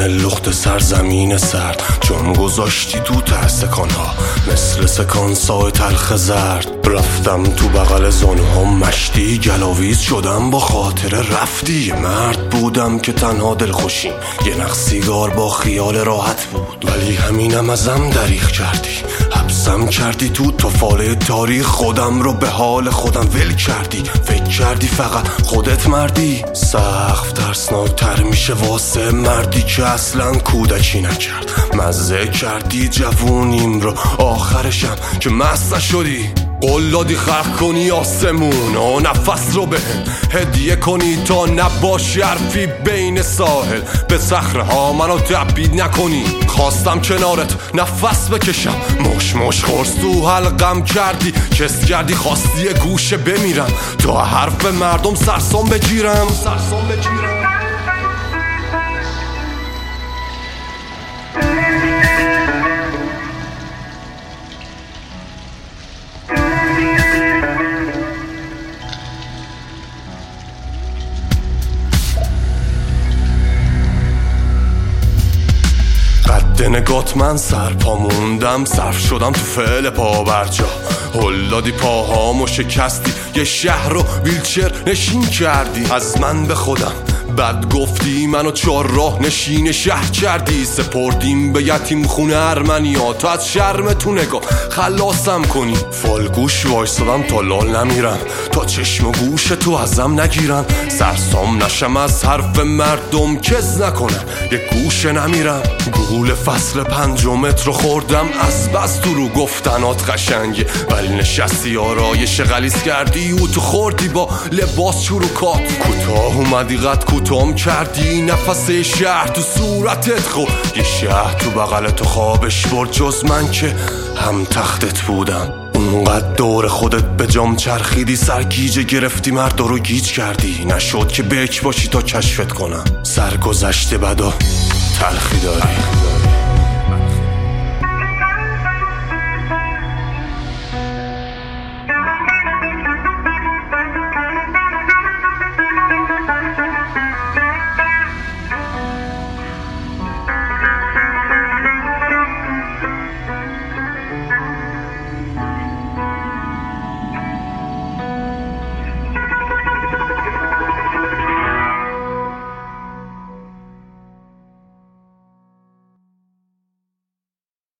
لخت سرزمین سرد، جام گذاشتی تو ته سکانها مثل سکانسای تلخ زرد. رفتم تو بغل زانوهام مشتی، گلاویز شدم با خاطر رفتی. یه مرد بودم که تنها دلخوشیم یه نخ سیگار با خیال راحت بود، ولی همینم ازم دریغ کردی، حبسم کردی تو تفاله تاریخ. خودم رو به حال خودم ول کردی، فکر کردی فقط خودت مردی. سقف ترسناکتر میشه واسه مردی که اصلا کودکی نکرد. مزه کردی جوونیم رو آخرشم که مست نشدی. قول دادی خلق کنی آسمون و نفس رو بهم هدیه کنی تا نباشی حرفی بین ساحل. به صخره ها منو تبعید نکنی، خواستم کنارت نفس بکشم. مش مش خورس تو حلقم کردی، کس کردی خواستی یه گوشه بمیرم تا حرف مردم سرسام بگیرم. نگات من سر پا موندم، صرف شدم تو فعل پا برجا. هل دادی پاهامو شکستی، یه شهر رو ویلچر نشین کردی. از من به خودم بد گفتی، منو چهار راه نشین شهر کردی. سپردیم به یتیم خونه ارمنیا تا از شرم تو نگاه خلاصم کنی. فالگوش وایستادم تا لال نمیرم، تا چشم و گوش تو ازم نگیرن. سرسام نشم از حرف مردم کز نکنن، یه گوشه نمیرم. گول فصل پنجمت رو خوردم، از بس تو رو گفتنات قشنگه، ولی نشستی آرایش غلیظ کردی و تو خوردی با لباس چروکات. کوتاه اومدی قد کوتام کردی، نفس شهر تو صورتت خورد. یه شهر تو بغل تو خوابش برد، جز من که هم تختت بودم. اونقدر دور خودت به جام چرخیدی، سرگیجه گرفتی مرد رو گیج کردی. نشد که بک باشی تا کشفت کنم، سرگذشته بدا تلخی داری.